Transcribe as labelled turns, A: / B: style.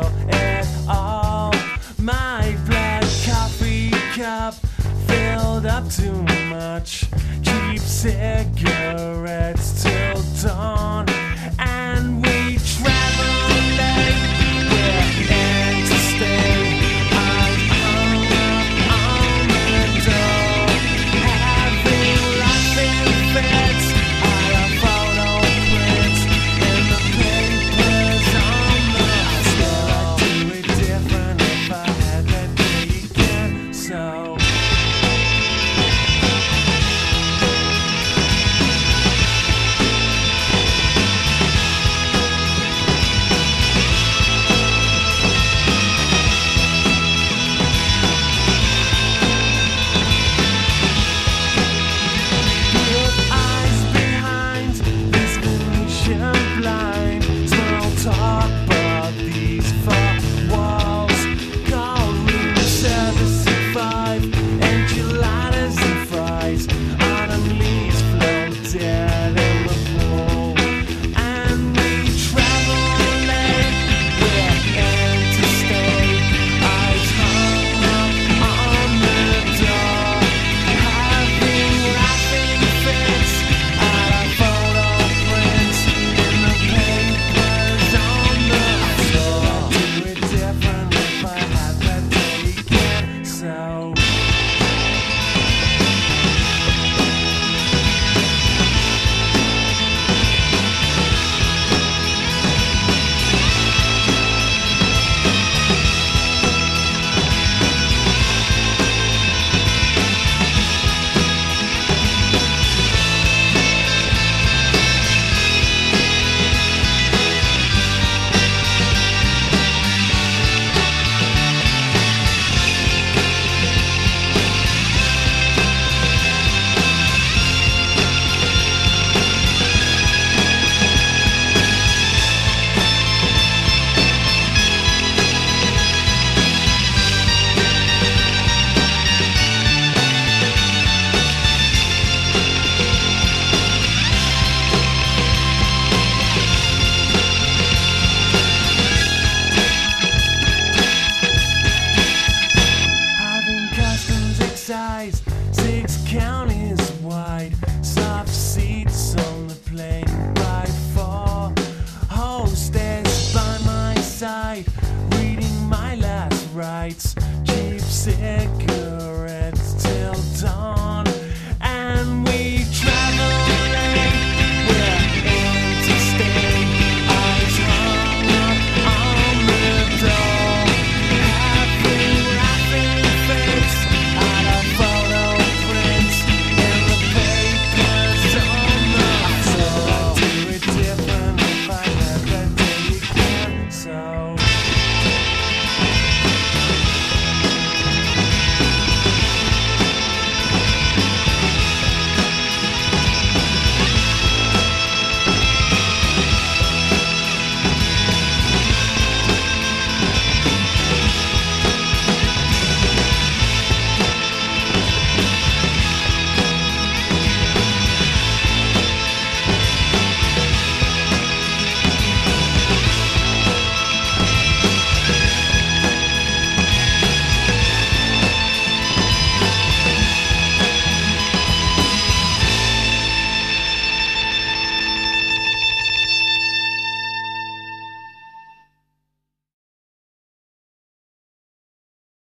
A: feel it all. My black coffee cup filled up too much. Cheap cigarettes till dawn, and we travel late. We're interstate. I'm hung up on the door, having laughing fits. I have photo prints in the papers on the floor. I'd do it different if I had that day again. So size, 6 counties wide, soft seats on the plane by 4. Hostess by my side, reading my last rites, cheap cigarettes.